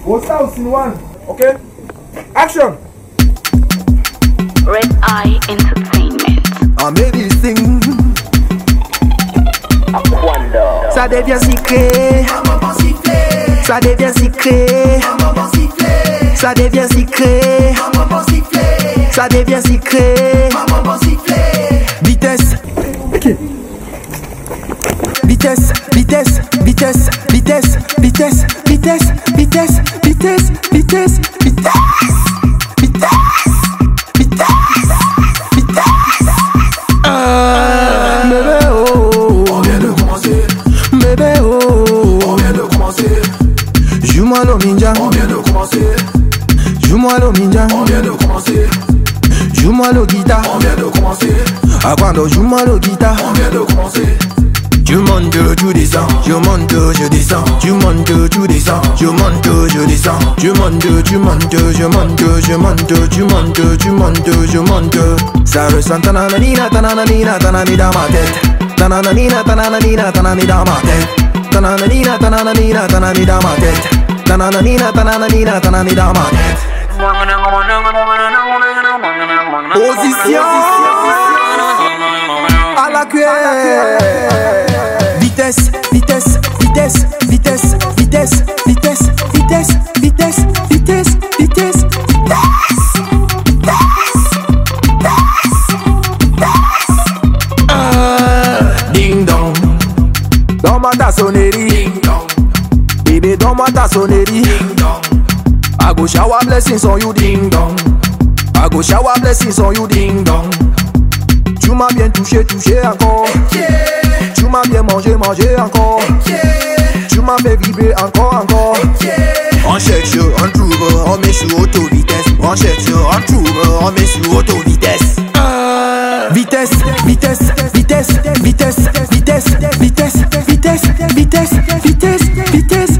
What's house in one? Okay? Action! Red Eye Entertainment. On met des things. Ça devient secret. Ça devient secret. Ça devient secret. Ça devient secret. Vitesse. Vitesse, vitesse, vitesse, vitesse, vitesse, vitesse, vitesse, vitesse, vitesse, vitesse, bébé oh, On vient de commencer. bébé oh, On vient de commencer. joue-moi le ninja, On vient de commencer. joue-moi le ninja, On vient de commencer. joue-moi le guitare, On vient de commencer. à quand joue-moi le guitare. On vient de commencer. Je monte, tu descends, je monte, je descends, tu montes, tu descends, je monte, je descends, je monte, tu montes, je monte, je monte, tu montes, tu montes, je monte. Ça ressent tananina, tananina, tanani dans ma tête. Tananina, tananina, tanani dans ma tête. Tananina, tananina, tanani dans ma tête. Tananina, tananina, tanani dans ma tête. Position à la cuillère. Vitesse, vitesse, vitesse, vitesse, vitesse, vitesse, vitesse, vitesse, vitesse, vitesse, ding dong. Donne-moi ta sonnerie. Ding dong. Bébé, donne-moi ta sonnerie. Ding dong. I go shower blessings on you, ding dong. I go shower blessings on you, ding dong. Tu m'as bien touché, touché encore. Tu m'as bien mangé, mangé encore. Tu m'as fait vibrer encore, encore. On cherche, on trouve, on met sur auto-vitesse. On cherche, on trouve, on met sur auto-vitesse. Vitesse, vitesse, vitesse, vitesse, vitesse, vitesse, vitesse, vitesse, vitesse, vitesse,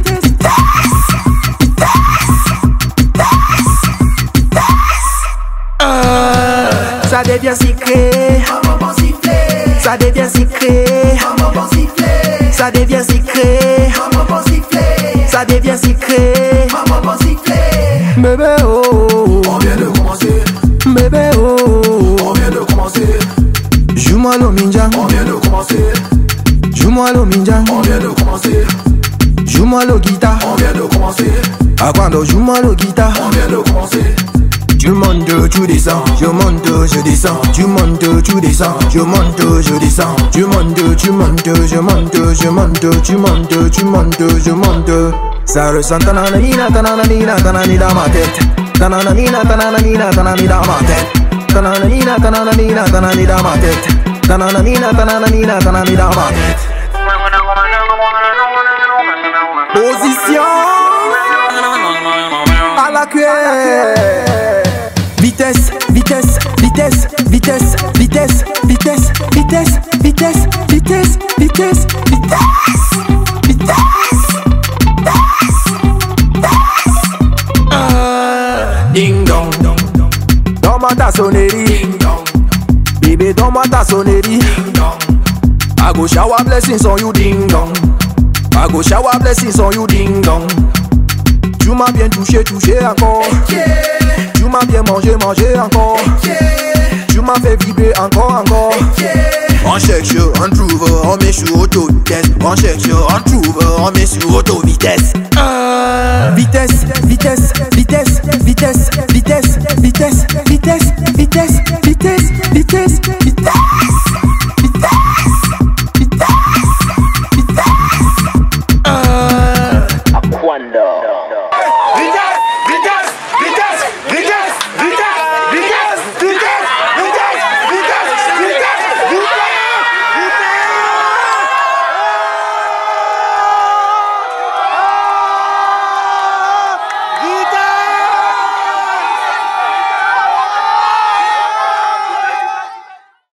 ça devient secret. Ça devient secret. Ça devient secret. Ça devient secret. Bébé oh, On vient de commencer. bébé oh, On vient de commencer. joue-moi le ninja, On vient de commencer. joue-moi le ninja, On vient de commencer. joue-moi le guitare. On vient de commencer. À quand joue-moi le guitare. On vient de commencer. Tu montes, tu descends, je monte, je descends, tu montes, tu descends, je monte, je descends, tu montes, tu montes, je monte, je monte, tu montes, tu montes, je monte. Ça ressent tananina, tananina, tanani dans ma tête. Tananina, tananina, tanani dans ma tête. Tananina, tananina, tanani dans ma tête. Tananina, tananina, tanani dans ma tête. Position à la cuillère. Vitesse, vitesse, vitesse, vitesse, vitesse, vitesse, vitesse, vitesse, vitesse, vitesse, vitesse, ding dong. Donne-moi ta sonnerie. Ding dong. Bébé, donne-moi ta sonnerie. Ding dong. I go shower blessings on you, ding dong. I go shower blessings on you, ding dong. Tu m'as bien touché, touché encore. Tu m'as bien mangé, mangé encore. Tu m'as fait vibrer encore, encore. On cherche, on trouve, on met sur auto-vitesse. On cherche, on trouve, on met sur auto-vitesse. Vitesse, vitesse, vitesse, vitesse, vitesse, vitesse, vitesse, vitesse, vitesse, vitesse, vitesse.